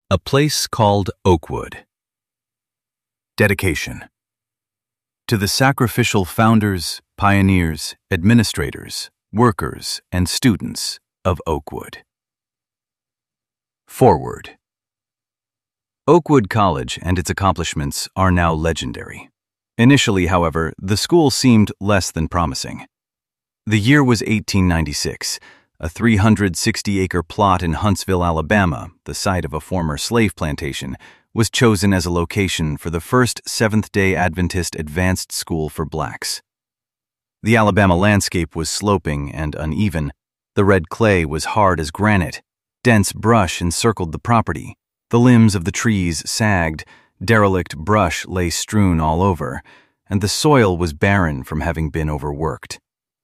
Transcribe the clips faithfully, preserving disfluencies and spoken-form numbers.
A Place Called Oakwood. Dedication. To the sacrificial founders, pioneers, administrators, workers, and students of Oakwood. Foreword. Oakwood College and its accomplishments are now legendary. Initially, however, the school seemed less than promising. The year was eighteen ninety-six. A three hundred sixty acre plot in Huntsville, Alabama, the site of a former slave plantation, was chosen as a location for the first Seventh-day Adventist advanced school for blacks. The Alabama landscape was sloping and uneven. The red clay was hard as granite. Dense brush encircled the property. The limbs of the trees sagged, derelict brush lay strewn all over, and the soil was barren from having been overworked.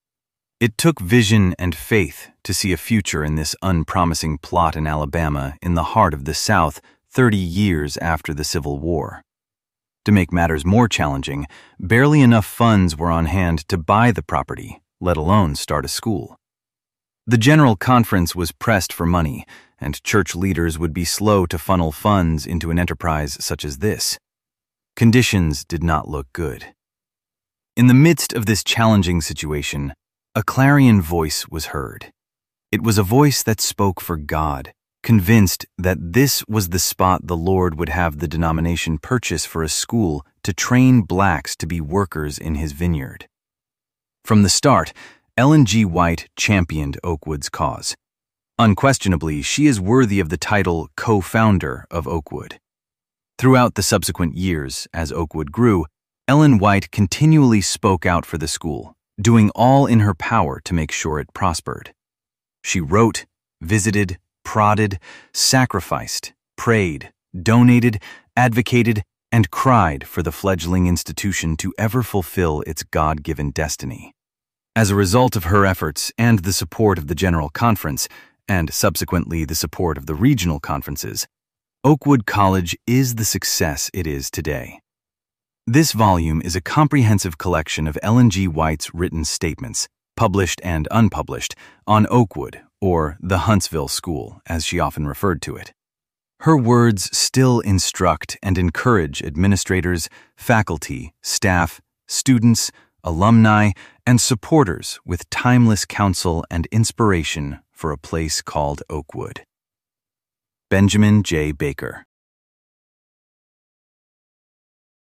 It took vision and faith to see a future in this unpromising plot in Alabama in the heart of the South thirty years after the Civil War. To make matters more challenging, barely enough funds were on hand to buy the property, let alone start a school. The General Conference was pressed for money, and church leaders would be slow to funnel funds into an enterprise such as this. Conditions did not look good. In the midst of this challenging situation, a clarion voice was heard. It was a voice that spoke for God, convinced that this was the spot the Lord would have the denomination purchase for a school to train blacks to be workers in his vineyard. From the start, Ellen G. White championed Oakwood's cause. Unquestionably, she is worthy of the title co-founder of Oakwood. Throughout the subsequent years, as Oakwood grew, Ellen White continually spoke out for the school, doing all in her power to make sure it prospered. She wrote, visited, prodded, sacrificed, prayed, donated, advocated, and cried for the fledgling institution to ever fulfill its God-given destiny. As a result of her efforts and the support of the General Conference, and subsequently the support of the regional conferences, Oakwood College is the success it is today. This volume is a comprehensive collection of Ellen G. White's written statements, published and unpublished, on Oakwood, or the Huntsville School, as she often referred to it. Her words still instruct and encourage administrators, faculty, staff, students, alumni, and supporters with timeless counsel and inspiration for a place called Oakwood. Benjamin J. Baker.